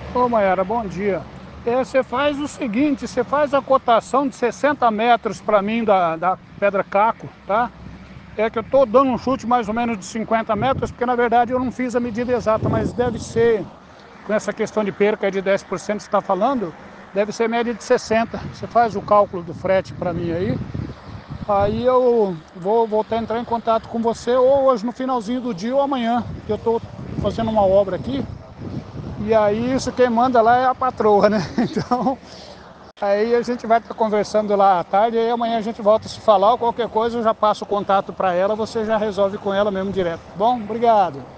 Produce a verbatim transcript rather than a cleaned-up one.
Ô Mayara, bom dia. É, você faz o seguinte, você faz a cotação de sessenta metros para mim da, da Pedra Caco, tá? É que eu tô dando um chute mais ou menos de cinquenta metros, porque na verdade eu não fiz a medida exata, mas deve ser, com essa questão de perca de dez por cento que você está falando, deve ser média de sessenta. Você faz o cálculo do frete para mim aí, aí eu vou voltar a entrar em contato com você ou hoje no finalzinho do dia ou amanhã, que eu tô fazendo uma obra aqui. E aí, isso quem manda lá é a patroa, né? Então, aí a gente vai estar conversando lá à tarde, e aí amanhã a gente volta a se falar, ou qualquer coisa eu já passo o contato para ela, você já resolve com ela mesmo direto. Bom, obrigado.